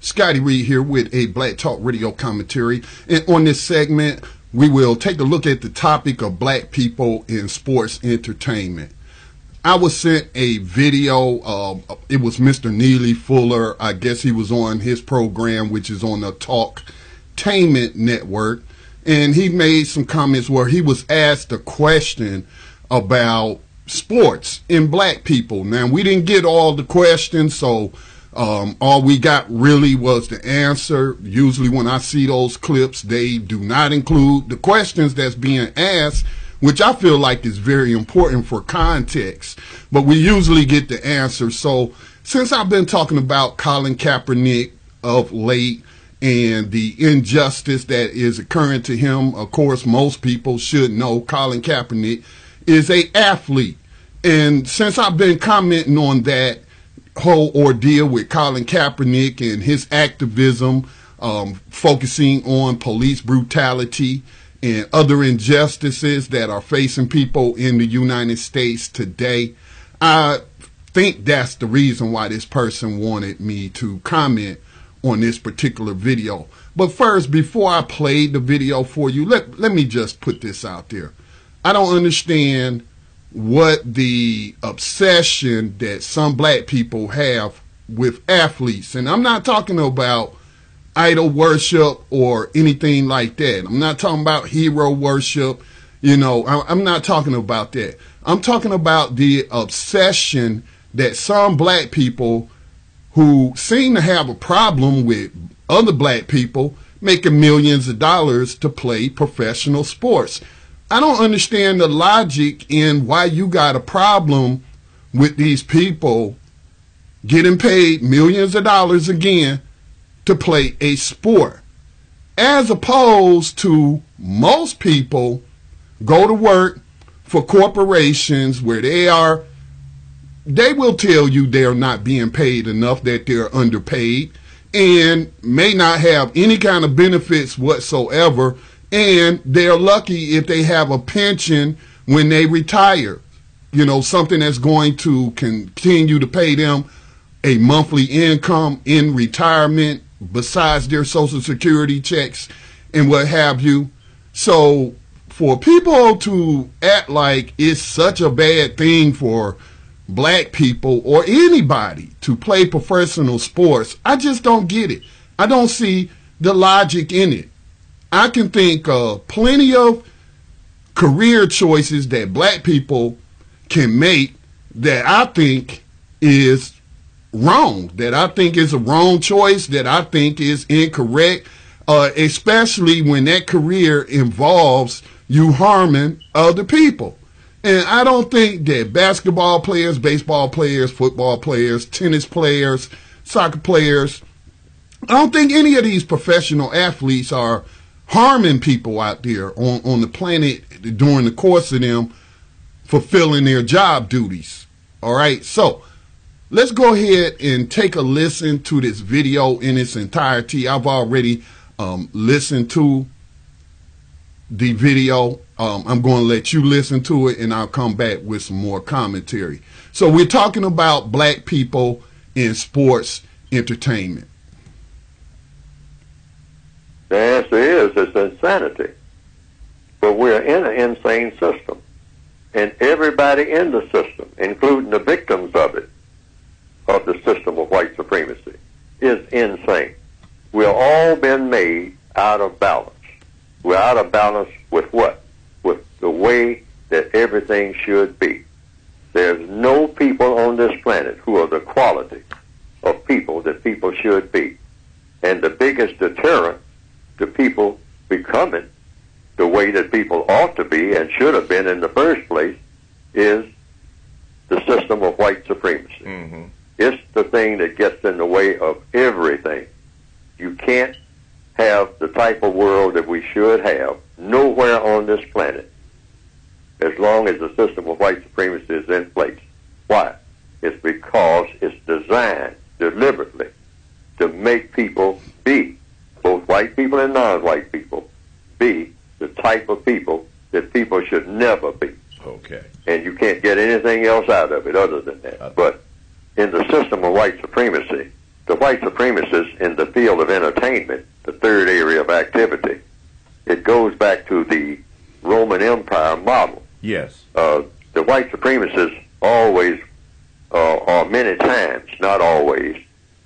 Scotty Reed here with a Black Talk Radio commentary. And on this segment, we will take a look at the topic of black people in sports entertainment. I was sent a video. It was Mr. Neely Fuller. I guess he was on his program, which is on the Talktainment Network. And he made some comments where he was asked a question about sports and black people. Now, we didn't get all the questions, so all we got really was the answer. Usually when I see those clips, they do not include the questions that's being asked, which I feel like is very important for context. But we usually get the answer. So since I've been talking about Colin Kaepernick of late and the injustice that is occurring to him, of course, most people should know Colin Kaepernick is an athlete. And since I've been commenting on that whole ordeal with Colin Kaepernick and his activism, focusing on police brutality and other injustices that are facing people in the United States today, I think that's the reason why this person wanted me to comment on this particular video. But first, before I play the video for you, let me just put this out there. I don't understand what the obsession that some black people have with athletes. And I'm not talking about idol worship or anything like that. I'm not talking about hero worship. You know, I'm not talking about that. I'm talking about the obsession that some black people who seem to have a problem with other black people making millions of dollars to play professional sports. I don't understand the logic in why you got a problem with these people getting paid millions of dollars again to play a sport, as opposed to most people go to work for corporations where they will tell you they're not being paid enough, that they're underpaid, and may not have any kind of benefits whatsoever, and they're lucky if they have a pension when they retire. You know, something that's going to continue to pay them a monthly income in retirement besides their Social Security checks and what have you. So for people to act like it's such a bad thing for black people or anybody to play professional sports, I just don't get it. I don't see the logic in it. I can think of plenty of career choices that black people can make that I think is wrong, that I think is a wrong choice, that I think is incorrect, especially when that career involves you harming other people. And I don't think that basketball players, baseball players, football players, tennis players, soccer players, I don't think any of these professional athletes are harming people out there on the planet during the course of them fulfilling their job duties. All right, so let's go ahead and take a listen to this video in its entirety. I've already listened to the video. I'm going to let you listen to it, and I'll come back with some more commentary. So we're talking about black people in sports entertainment. The answer is it's insanity. But we're in an insane system. And everybody in the system, including the victims of it, of the system of white supremacy, is insane. We've all been made out of balance. We're out of balance with what? With the way that everything should be. There's no people on this planet who are the quality of people that people should be. And the biggest deterrent to people becoming the way that people ought to be and should have been in the first place is the system of white supremacy. Mm-hmm. It's the thing that gets in the way of everything. You can't have the type of world that we should have nowhere on this planet as long as the system of white supremacy is in place. Why? It's because it's designed deliberately to make people be, both white people and non-white people, be the type of people that people should never be. Okay. And you can't get anything else out of it other than that. But in the system of white supremacy, the the white supremacists in the field of entertainment, the third area of activity, it goes back to the Roman Empire model. Yes. The white supremacists always, or many times, not always,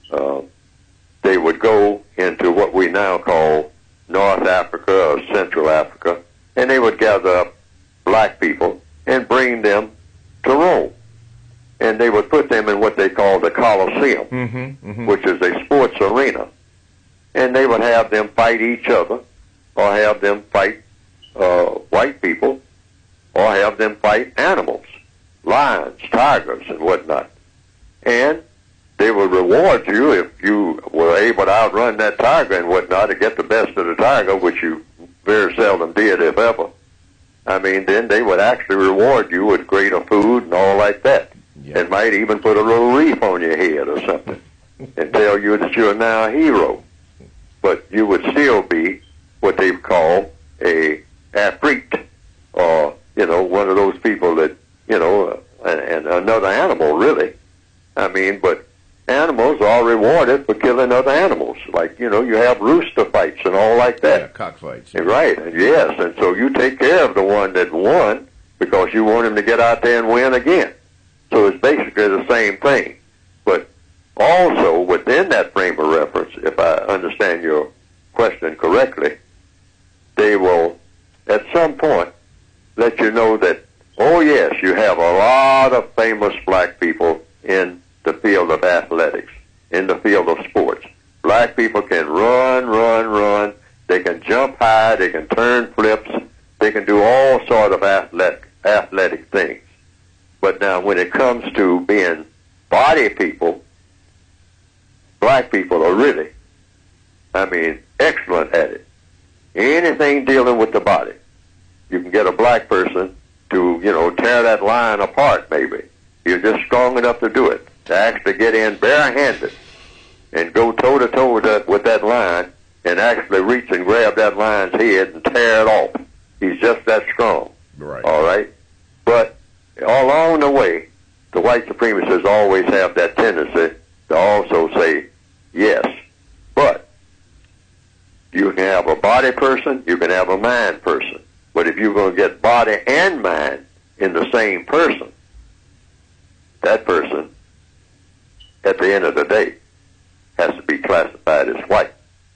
they would go into what we now call North Africa or Central Africa, and they would gather up black people and bring them to Rome. And they would put them in what they call the Colosseum, which is a sports arena. And they would have them fight each other, or have them fight white people, or have them fight animals, lions, tigers, and whatnot. And they would reward you if you were able to outrun that tiger and whatnot to get the best of the tiger, which you very seldom did, if ever. I mean, then they would actually reward you with greater food and all like that. Yeah. And might even put a little wreath on your head or something and tell you that you're now a hero. But you would still be what they call a afreet, or, one of those people that, and another animal, really. I mean, but animals are rewarded for killing other animals. Like, you have rooster fights and all like that. Yeah, cockfights. Right, yes. And so you take care of the one that won because you want him to get out there and win again. So it's basically the same thing. But also, within that frame of reference, if I understand your question correctly, they will, at some point, let you know that, oh yes, you have a lot of famous black people in the field of athletics, in the field of sports. Black people can run. They can jump high. They can turn flips. They can do all sort of athletic things. But now when it comes to being body people, black people are really, excellent at it. Anything dealing with the body. You can get a black person to, tear that lion apart, maybe. You're just strong enough to do it, to actually get in barehanded and go toe-to-toe with that lion and actually reach and grab that lion's head and tear it off. He's just that strong. Right. All right? But along the way, the white supremacists always have that tendency to also say, yes, but you can have a body person, you can have a mind person. But if you're going to get body and mind in the same person, that person, at the end of the day, has to be classified as white.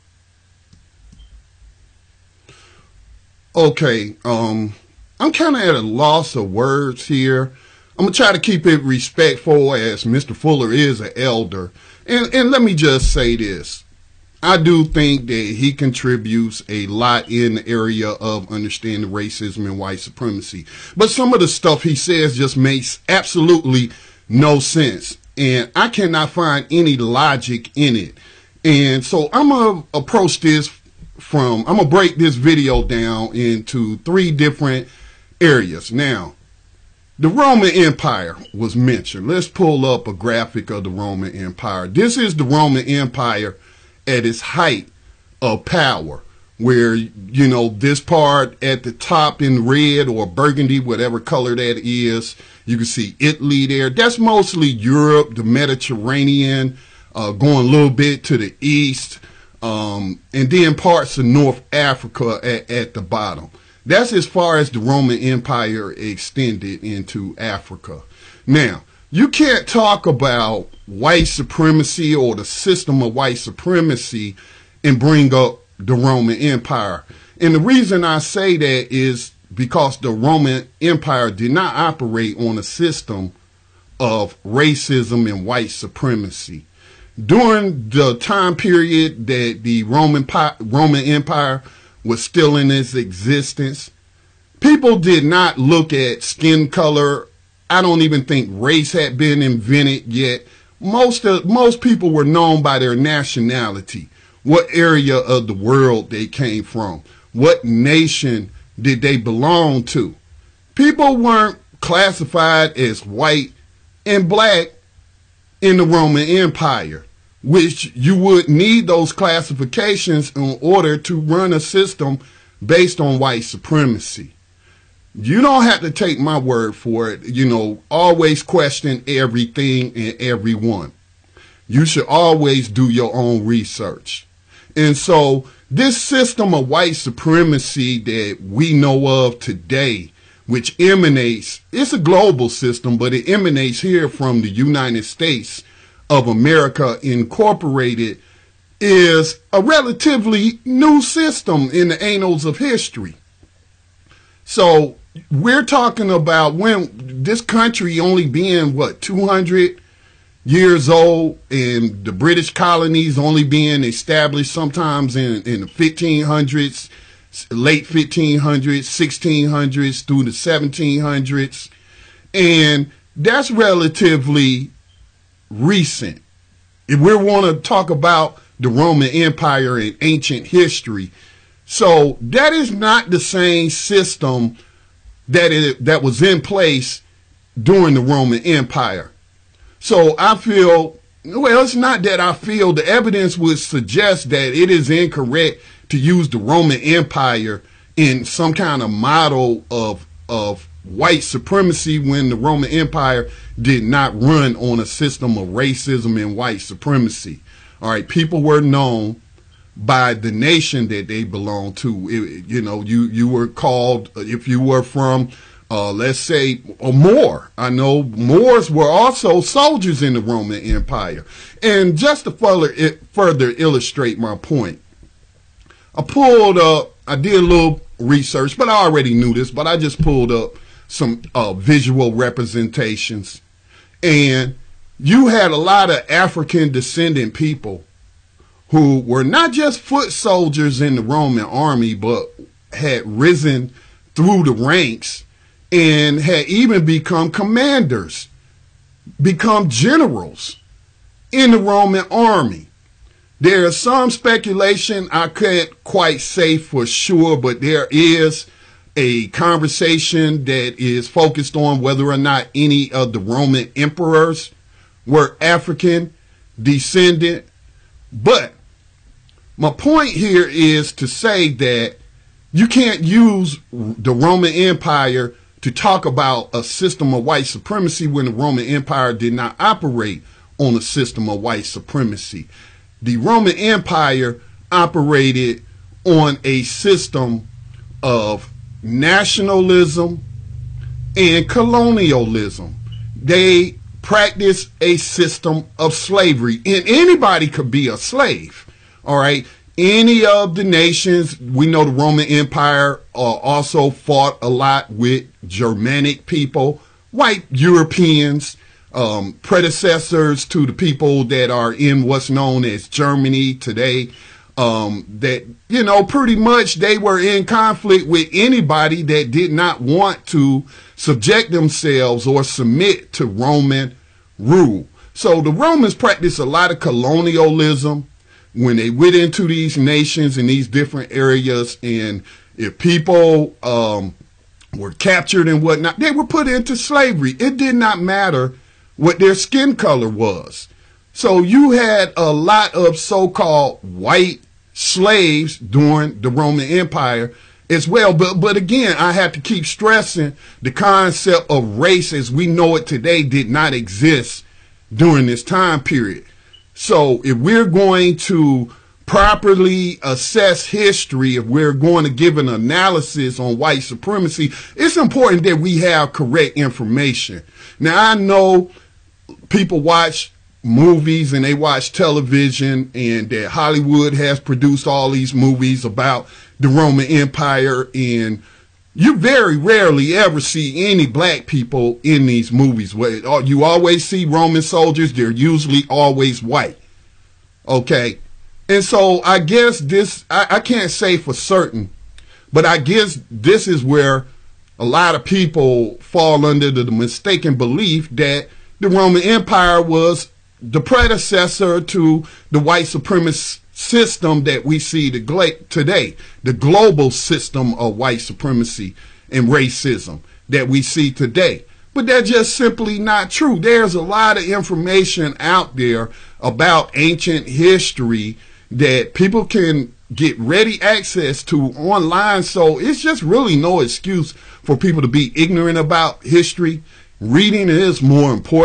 Okay, I'm kind of at a loss of words here. I'm going to try to keep it respectful, as Mr. Fuller is an elder. And let me just say this. I do think that he contributes a lot in the area of understanding racism and white supremacy. But some of the stuff he says just makes absolutely no sense. And I cannot find any logic in it. And so I'm going to approach this I'm going to break this video down into 3 different areas. Now, the Roman Empire was mentioned. Let's pull up a graphic of the Roman Empire. This is the Roman Empire at its height of power, where, this part at the top in red or burgundy, whatever color that is, you can see Italy there. That's mostly Europe, the Mediterranean, going a little bit to the east, and then parts of North Africa at the bottom. That's as far as the Roman Empire extended into Africa. Now, you can't talk about white supremacy or the system of white supremacy and bring up the Roman Empire. And the reason I say that is because the Roman Empire did not operate on a system of racism and white supremacy. During the time period that the Roman Empire was still in its existence, people did not look at skin color. I don't even think race had been invented yet. Most people were known by their nationality, what area of the world they came from, what nation did they belong to. People weren't classified as white and black in the Roman Empire, which you would need those classifications in order to run a system based on white supremacy. You don't have to take my word for it. Always question everything and everyone. you should always do your own research. And so this system of white supremacy that we know of today, which emanates, it's a global system, but it emanates here from the United States of America Incorporated, is a relatively new system in the annals of history. So we're talking about when this country only being, 200 years old, and the British colonies only being established sometimes in the 1500s, late 1500s, 1600s through the 1700s. And that's relatively recent. If we want to talk about the Roman Empire and ancient history, so that is not the same system that was in place during the Roman Empire. So I feel, well, it's not that I feel, the evidence would suggest that it is incorrect to use the Roman Empire in some kind of model of white supremacy when the Roman Empire did not run on a system of racism and white supremacy. All right, people were known by the nation that they belonged to. You were called, if you were from, let's say, a Moor. I know Moors were also soldiers in the Roman Empire. And just to further illustrate my point, I did a little research, but I already knew this, but I just pulled up some visual representations. And you had a lot of African descendant people who were not just foot soldiers in the Roman army, but had risen through the ranks and had even become commanders, become generals in the Roman army. There is some speculation, I can't quite say for sure, but there is a conversation that is focused on whether or not any of the Roman emperors were African descendant. But my point here is to say that you can't use the Roman Empire to talk about a system of white supremacy when the Roman Empire did not operate on a system of white supremacy. The Roman Empire operated on a system of nationalism and colonialism. They practiced a system of slavery, and anybody could be a slave. All right. Any of the nations, we know the Roman Empire also fought a lot with Germanic people, white Europeans, predecessors to the people that are in what's known as Germany today. That, pretty much they were in conflict with anybody that did not want to subject themselves or submit to Roman rule. So the Romans practiced a lot of colonialism when they went into these nations in these different areas, and if people were captured and whatnot, they were put into slavery. It did not matter what their skin color was. So you had a lot of so-called white slaves during the Roman Empire as well. But again, I have to keep stressing the concept of race as we know it today did not exist during this time period. So if we're going to properly assess history, if we're going to give an analysis on white supremacy, it's important that we have correct information. Now, I know people watch movies and they watch television, and that Hollywood has produced all these movies about the Roman Empire, and you very rarely ever see any black people in these movies. You always see Roman soldiers. They're usually always white. Okay. And so I guess this, I can't say for certain, but I guess this is where a lot of people fall under the mistaken belief that the Roman Empire was the predecessor to the white supremacist system that we see today, the global system of white supremacy and racism that we see today. But that's just simply not true. There's a lot of information out there about ancient history that people can get ready access to online. So it's just really no excuse for people to be ignorant about history. Reading is more important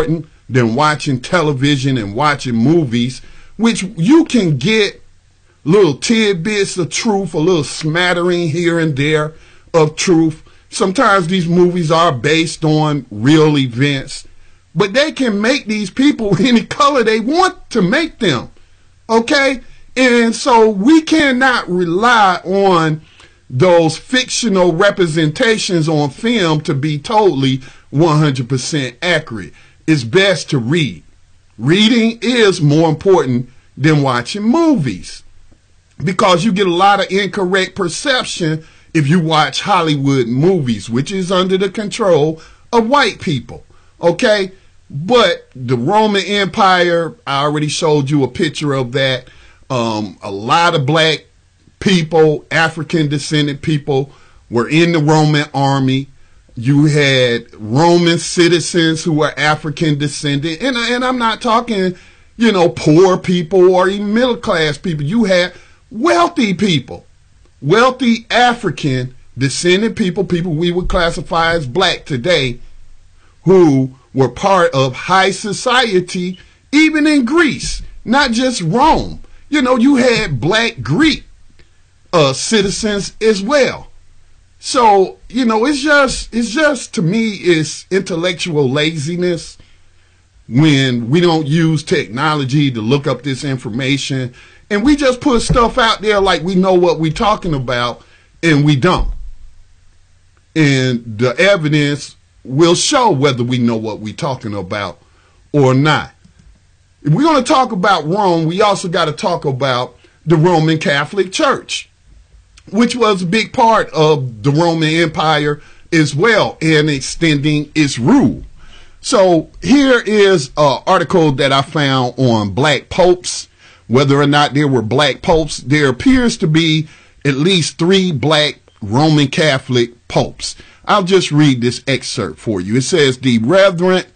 than watching television and watching movies, which you can get little tidbits of truth, a little smattering here and there of truth. Sometimes these movies are based on real events, but they can make these people any color they want to make them. Okay? And so we cannot rely on those fictional representations on film to be totally 100% accurate. It's best to read. Reading is more important than watching movies, because you get a lot of incorrect perception if you watch Hollywood movies, which is under the control of white people. Okay? But the Roman Empire, I already showed you a picture of that. A lot of black people, African descended people, were in the Roman army. You had Roman citizens who were African descended, and I'm not talking, poor people or even middle class people. You had wealthy people, wealthy African descended people we would classify as black today, who were part of high society, even in Greece, not just Rome. You had black Greek citizens as well. So, it's just to me, it's intellectual laziness when we don't use technology to look up this information, and we just put stuff out there like we know what we're talking about, and we don't. And the evidence will show whether we know what we're talking about or not. If we're going to talk about Rome, we also got to talk about the Roman Catholic Church, which was a big part of the Roman Empire as well, and extending its rule. So here is an article that I found on black popes, whether or not there were black popes. There appears to be at least 3 black Roman Catholic popes. I'll just read this excerpt for you. It says the Reverend,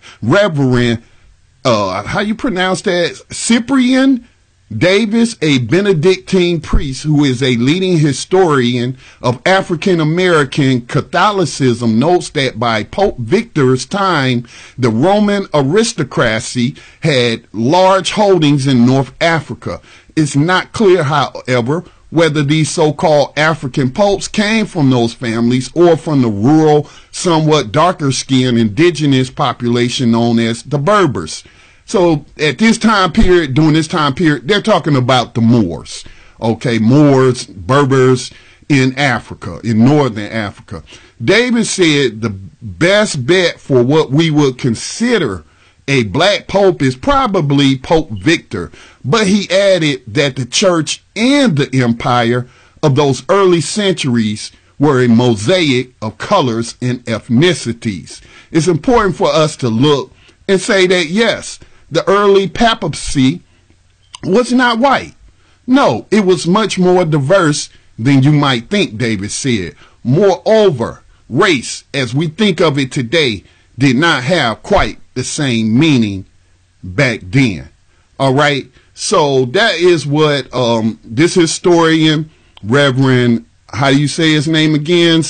how you pronounce that? Cyprian Davis, a Benedictine priest who is a leading historian of African American Catholicism, notes that by Pope Victor's time, the Roman aristocracy had large holdings in North Africa. It's not clear, however, whether these so-called African popes came from those families or from the rural, somewhat darker-skinned indigenous population known as the Berbers. So at this time period, during this time period, they're talking about the Moors. Okay, Moors, Berbers in Africa, in northern Africa. David said the best bet for what we would consider a black pope is probably Pope Victor, but he added that the church and the empire of those early centuries were a mosaic of colors and ethnicities. It's important for us to look and say that, yes, the early papacy was not white. No, it was much more diverse than you might think, David said. Moreover, race, as we think of it today, did not have quite the same meaning back then. All right. So that is what this historian, Reverend, how do you say his name again?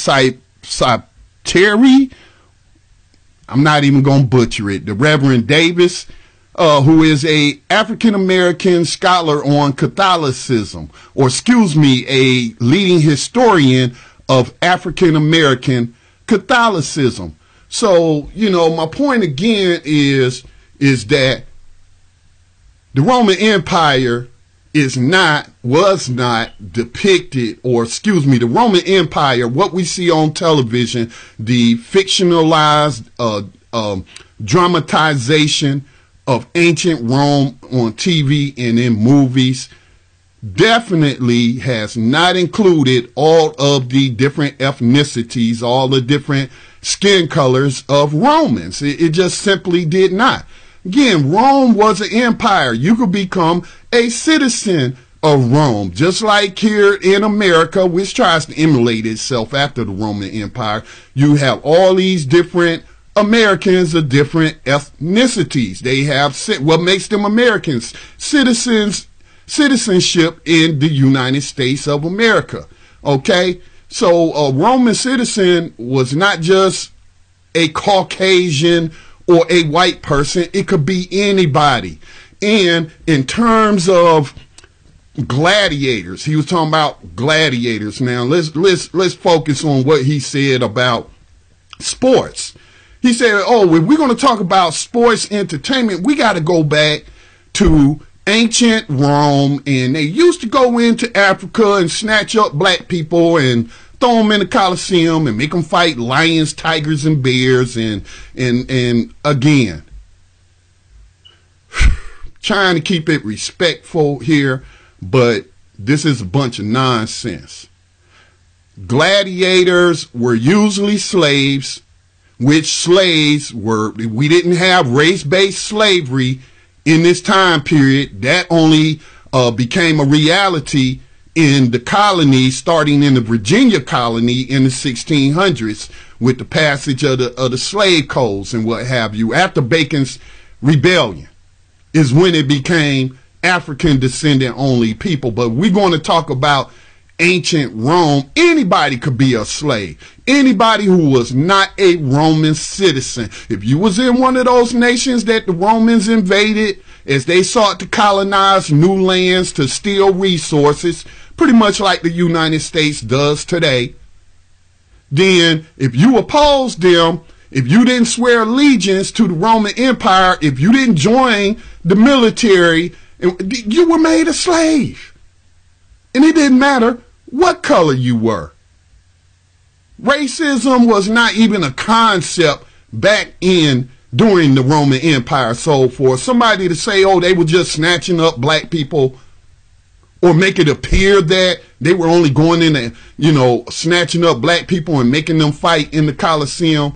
Sapteri? I'm not even going to butcher it. The Reverend Davis, who is a African American scholar on Catholicism, or a leading historian of African American Catholicism. So, my point again is that the Roman Empire was not depicted, the Roman Empire, what we see on television, the fictionalized dramatization of ancient Rome on TV and in movies, definitely has not included all of the different ethnicities, all the different skin colors of Romans. It just simply did not. Again, Rome was an empire. You could become a citizen of Rome, just like here in America, which tries to emulate itself after the Roman Empire. You have all these different Americans of different ethnicities. They have what makes them Americans, citizenship in the United States of America. Okay? So a Roman citizen was not just a Caucasian or a white person. It could be anybody. And in terms of gladiators, he was talking about gladiators. Now let's focus on what he said about sports. He said, oh, if we're going to talk about sports entertainment, we got to go back to ancient Rome, and they used to go into Africa and snatch up black people and throw them in the Colosseum and make them fight lions, tigers, and bears, and again, trying to keep it respectful here, but this is a bunch of nonsense. Gladiators were usually slaves, which slaves were, we didn't have race-based slavery in this time period. That only became a reality in the colonies, starting in the Virginia colony in the 1600s with the passage of the slave codes and what have you. After Bacon's Rebellion is when it became African descendant only people. But we're going to talk about ancient Rome. Anybody could be a slave. Anybody who was not a Roman citizen. If you was in one of those nations that the Romans invaded as they sought to colonize new lands to steal resources, pretty much like the United States does today, then if you opposed them, if you didn't swear allegiance to the Roman Empire, if you didn't join the military, you were made a slave. And it didn't matter what color you were. Racism was not even a concept back during the Roman Empire. So for somebody to say, oh, they were just snatching up black people, or make it appear that they were only going in and, snatching up black people and making them fight in the Colosseum,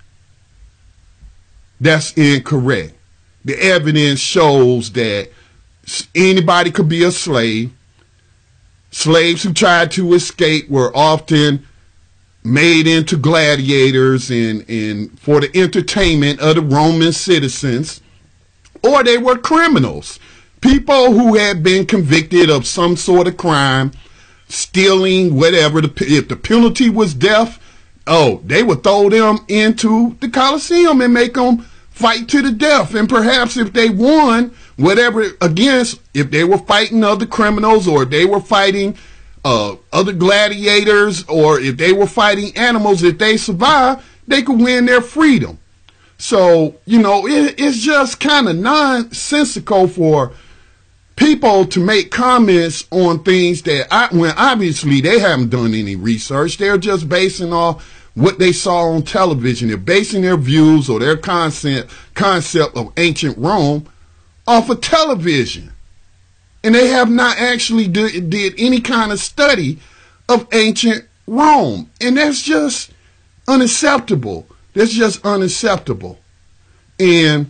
that's incorrect. The evidence shows that anybody could be a slave. Slaves who tried to escape were often made into gladiators and for the entertainment of the Roman citizens, or they were criminals, people who had been convicted of some sort of crime, stealing, whatever. If the penalty was death, they would throw them into the Colosseum and make them fight to the death. And perhaps if they won, whatever against, if they were fighting other criminals, or they were fighting other gladiators, or if they were fighting animals, if they survived, they could win their freedom. So, it's just kind of nonsensical for people to make comments on things that when obviously they haven't done any research. They're just basing off what they saw on television. They're basing their views or their concept of ancient Rome off of television. And they have not actually did any kind of study of ancient Rome. And that's just unacceptable. That's just unacceptable. And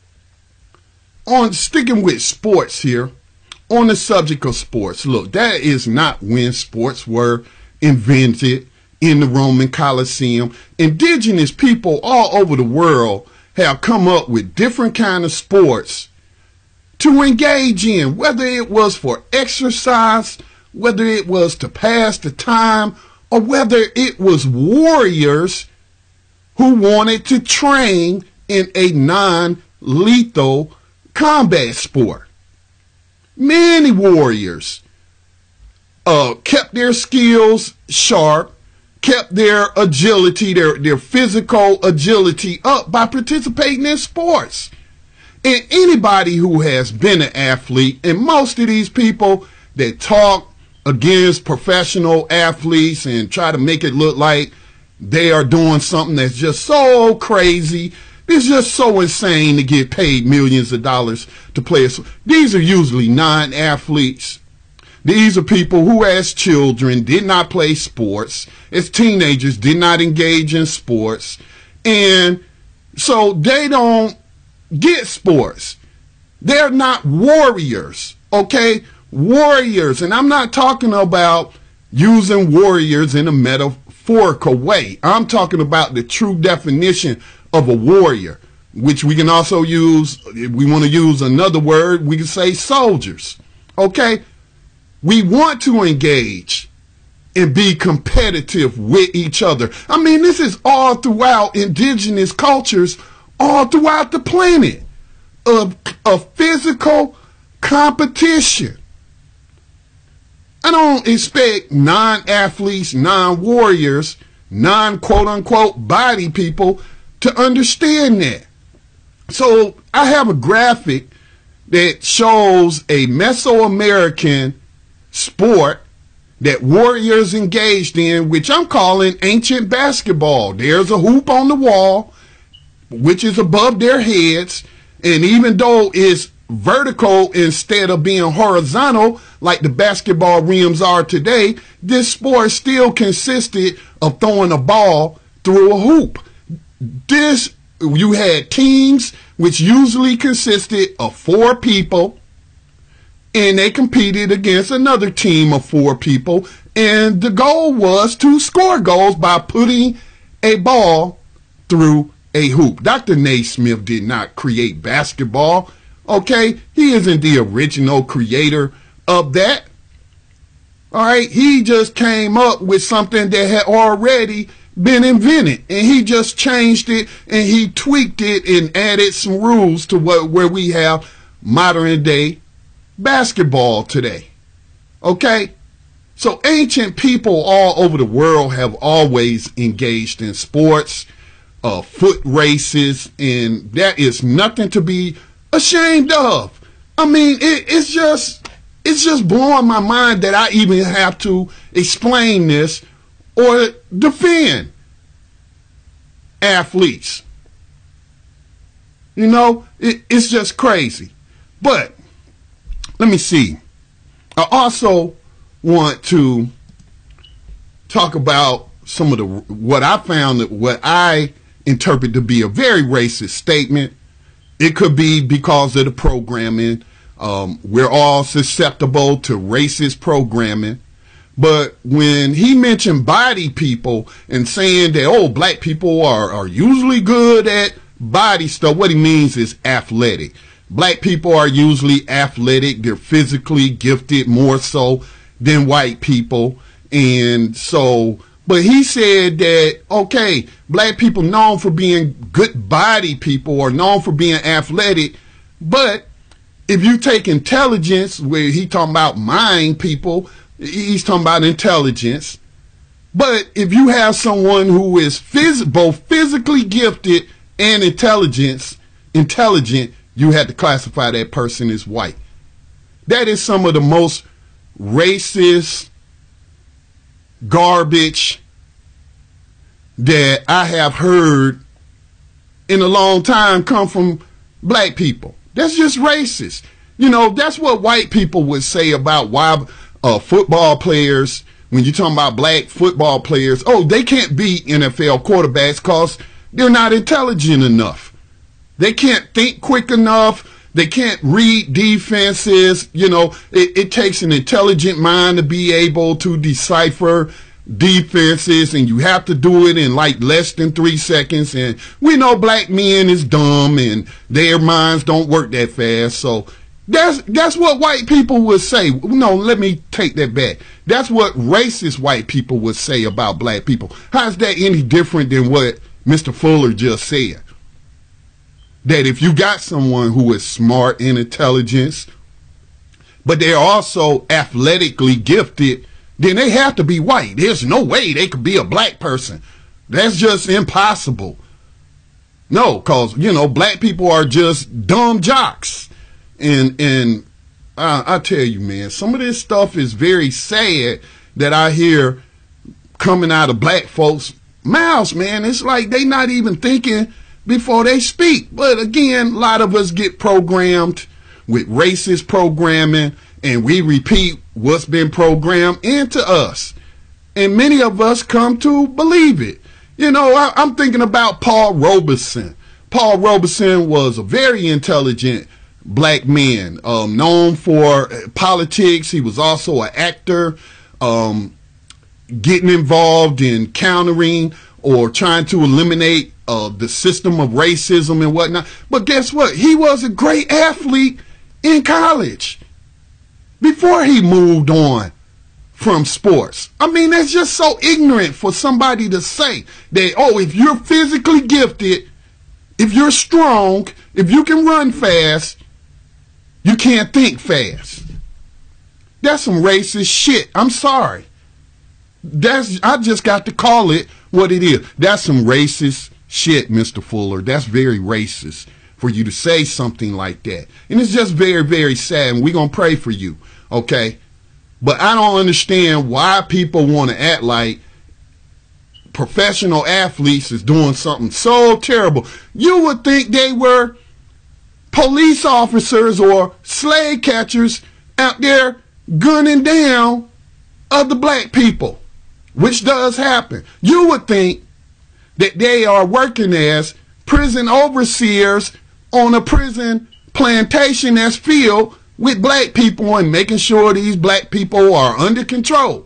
on sticking with sports here, on the subject of sports, look, that is not when sports were invented in the Roman Colosseum. Indigenous people all over the world have come up with different kind of sports to engage in, whether it was for exercise, whether it was to pass the time, or whether it was warriors who wanted to train in a non-lethal combat sport. Many warriors kept their skills sharp, kept their agility, their physical agility up by participating in sports. And anybody who has been an athlete, and most of these people that talk against professional athletes and try to make it look like they are doing something that's just so crazy, it's just so insane to get paid millions of dollars to play. These are usually non-athletes. These are people who as children did not play sports, as teenagers did not engage in sports, and so they don't get sports. They're not warriors, okay? Warriors, and I'm not talking about using warriors in a metaphorical way. I'm talking about the true definition of a warrior, which we can also use, if we want to use another word, we can say soldiers, okay? We want to engage and be competitive with each other. I mean, this is all throughout indigenous cultures all throughout the planet of physical competition. I don't expect non-athletes, non-warriors, non-quote-unquote body people to understand that. So I have a graphic that shows a Mesoamerican sport that warriors engaged in, which I'm calling ancient basketball. There's a hoop on the wall, which is above their heads, and even though it's vertical instead of being horizontal like the basketball rims are today, this sport still consisted of throwing a ball through a hoop. You had teams which usually consisted of 4 people, and they competed against another team of 4 people, and the goal was to score goals by putting a ball through a hoop. Dr. Naismith did not create basketball, okay? He isn't the original creator of that. All right, he just came up with something that had already been invented, and he just changed it and he tweaked it and added some rules to where we have modern day basketball today. Okay, so ancient people all over the world have always engaged in sports, foot races, and that is nothing to be ashamed of. I mean, it's just blowing my mind that I even have to explain this or defend athletes. You know, it's just crazy. But let me see. I also want to talk about some of what I interpret to be a very racist statement. It could be because of the programming. We're all susceptible to racist programming. But when he mentioned body people and saying that, oh, black people are usually good at body stuff, what he means is athletic. Black people are usually athletic. They're physically gifted more so than white people. And so, but he said that, okay, black people known for being good body people or known for being athletic. But if you take intelligence, where he talking about mind people, he's talking about intelligence. But if you have someone who is both physically gifted and intelligent, you have to classify that person as white. That is some of the most racist garbage that I have heard in a long time come from black people. That's just racist. You know, that's what white people would say about why football players, when you're talking about black football players, oh, they can't be NFL quarterbacks because they're not intelligent enough. They can't think quick enough. They can't read defenses. You know, it takes an intelligent mind to be able to decipher defenses, and you have to do it in like less than 3 seconds. And we know black men is dumb and their minds don't work that fast. So that's what white people would say. No, let me take that back. That's what racist white people would say about black people. How's that any different than what Mr. Fuller just said? That if you got someone who is smart and intelligent, but they're also athletically gifted, then they have to be white. There's no way they could be a black person. That's just impossible. No, because, you know, black people are just dumb jocks. And I tell you, man, some of this stuff is very sad that I hear coming out of black folks' mouths, man. It's like they not even thinking before they speak. But again, a lot of us get programmed with racist programming, and we repeat what's been programmed into us. And many of us come to believe it. You know, I'm thinking about Paul Robeson. Paul Robeson was a very intelligent black man, known for politics. He was also an actor, getting involved in countering or trying to eliminate the system of racism and whatnot. But guess what? He was a great athlete in college before he moved on from sports. I mean, that's just so ignorant for somebody to say that, oh, if you're physically gifted if you're strong, if you can run fast, you can't think fast. That's some racist shit. I'm sorry. I just got to call it what it is. That's some racist shit, Mr. Fuller. That's very racist for you to say something like that. And it's just very, very sad, and we're going to pray for you, okay? But I don't understand why people want to act like professional athletes is doing something so terrible. You would think they were police officers or slave catchers out there gunning down other black people, which does happen. You would think that they are working as prison overseers on a prison plantation that's filled with black people and making sure these black people are under control.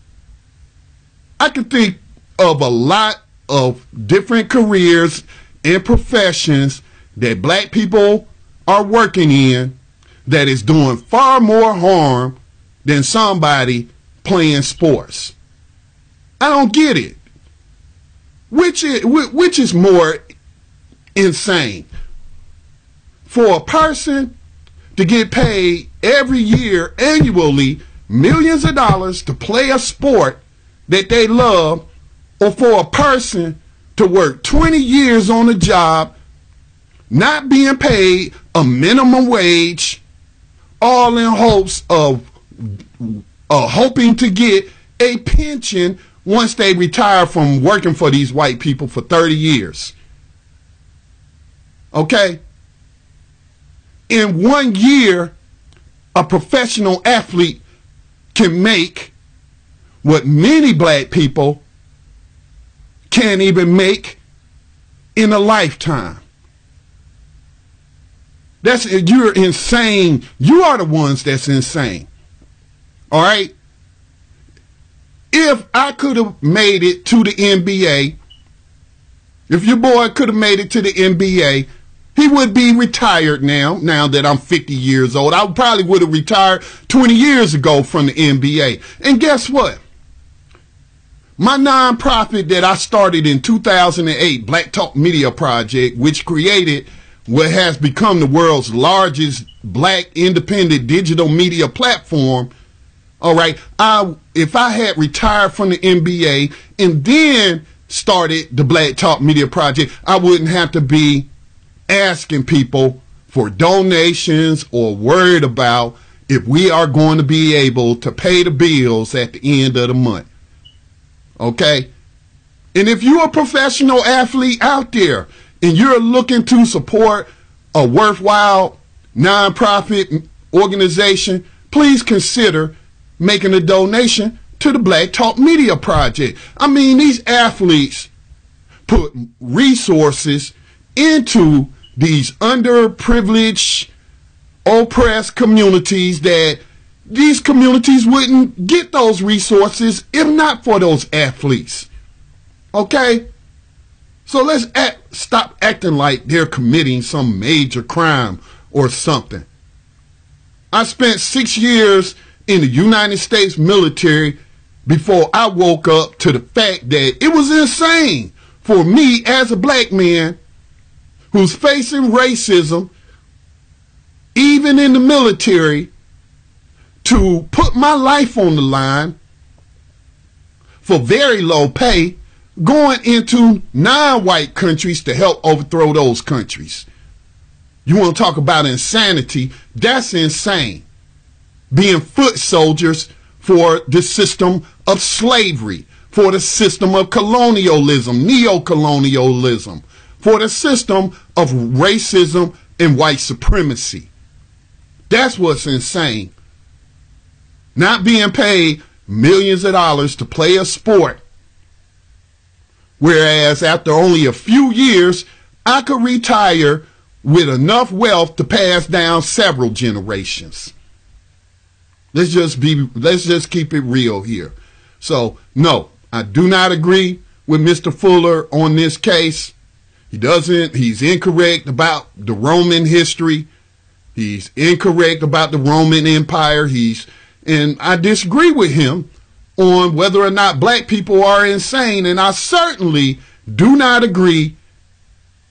I can think of a lot of different careers and professions that black people are working in that is doing far more harm than somebody playing sports. I don't get it. Which is more insane? For a person to get paid every year, annually, millions of dollars to play a sport that they love, or for a person to work 20 years on a job, not being paid a minimum wage, all in hopes of hoping to get a pension once they retire from working for these white people for 30 years. Okay? In 1 year, a professional athlete can make what many black people can't even make in a lifetime. You're insane. You are the ones that's insane. All right? If I could have made it to the NBA, if your boy could have made it to the NBA, he would be retired now that I'm 50 years old. I probably would have retired 20 years ago from the NBA. And guess what? My nonprofit that I started in 2008, Black Talk Media Project, which created what has become the world's largest black independent digital media platform. All right, if I had retired from the NBA and then started the Black Talk Media Project, I wouldn't have to be asking people for donations or worried about if we are going to be able to pay the bills at the end of the month. Okay? And if you're a professional athlete out there and you're looking to support a worthwhile nonprofit organization, please consider making a donation to the Black Talk Media Project. I mean, these athletes put resources into these underprivileged, oppressed communities that these communities wouldn't get those resources if not for those athletes. Okay? So let's stop acting like they're committing some major crime or something. I spent 6 years in the United States military before I woke up to the fact that it was insane for me as a black man who's facing racism, even in the military, to put my life on the line for very low pay, going into non-white countries to help overthrow those countries. You want to talk about insanity? That's insane. Being foot soldiers for the system of slavery, for the system of colonialism, neo-colonialism, for the system of racism and white supremacy. That's what's insane. Not being paid millions of dollars to play a sport, whereas after only a few years, I could retire with enough wealth to pass down several generations. Let's just keep it real here. So, no, I do not agree with Mr. Fuller on this case. He's incorrect about the Roman history. He's incorrect about the Roman Empire. And I disagree with him on whether or not black people are insane. And I certainly do not agree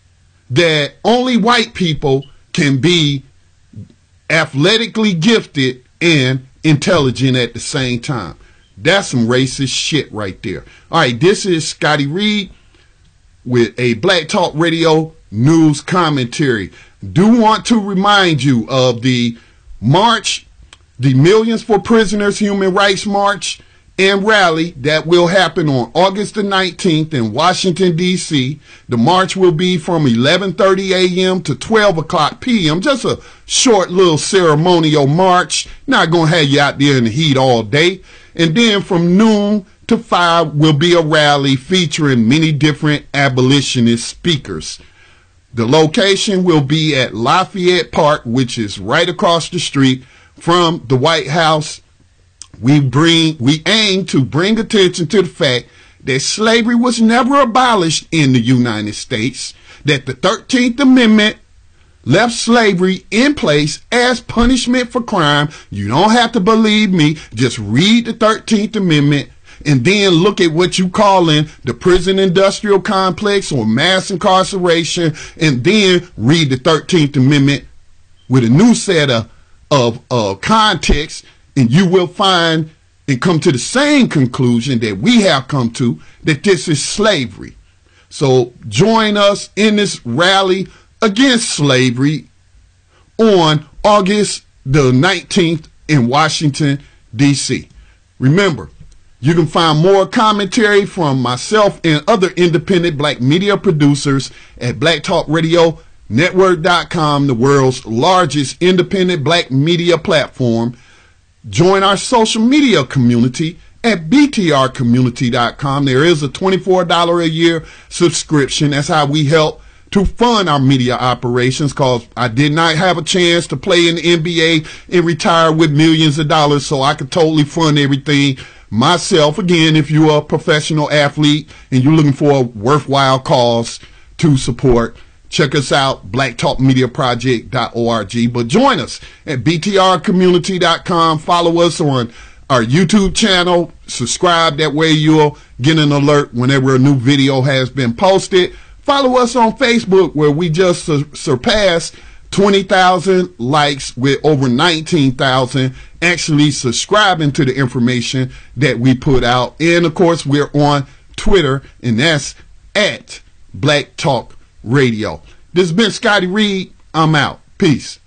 that only white people can be athletically gifted and intelligent at the same time. That's some racist shit right there. All right, this is Scotty Reed with a Black Talk Radio news commentary. Do want to remind you of the march, the Millions for Prisoners Human Rights March and rally that will happen on August the 19th in Washington, D.C. The march will be from 11:30 a.m. to 12 o'clock p.m. Just a short little ceremonial march. Not going to have you out there in the heat all day. And then from noon to 5 will be a rally featuring many different abolitionist speakers. The location will be at Lafayette Park, which is right across the street from the White House. We aim to bring attention to the fact that slavery was never abolished in the United States, that the 13th Amendment left slavery in place as punishment for crime. You don't have to believe me. Just read the 13th Amendment and then look at what you call in the prison industrial complex or mass incarceration, and then read the 13th Amendment with a new set of context, and you will find and come to the same conclusion that we have come to, that this is slavery. So join us in this rally against slavery on August the 19th in Washington, D.C. Remember, you can find more commentary from myself and other independent black media producers at blacktalkradionetwork.com, the world's largest independent black media platform. Join our social media community at btrcommunity.com. There is a $24 a year subscription. That's how we help to fund our media operations, because I did not have a chance to play in the NBA and retire with millions of dollars, so I could totally fund everything myself. Again, if you're a professional athlete and you're looking for a worthwhile cause to support, check us out, blacktalkmediaproject.org. But join us at btrcommunity.com. Follow us on our YouTube channel. Subscribe. That way you'll get an alert whenever a new video has been posted. Follow us on Facebook, where we just surpassed 20,000 likes with over 19,000 actually subscribing to the information that we put out. And of course, we're on Twitter, and that's at Black Talk Radio. This has been Scotty Reed. I'm out. Peace.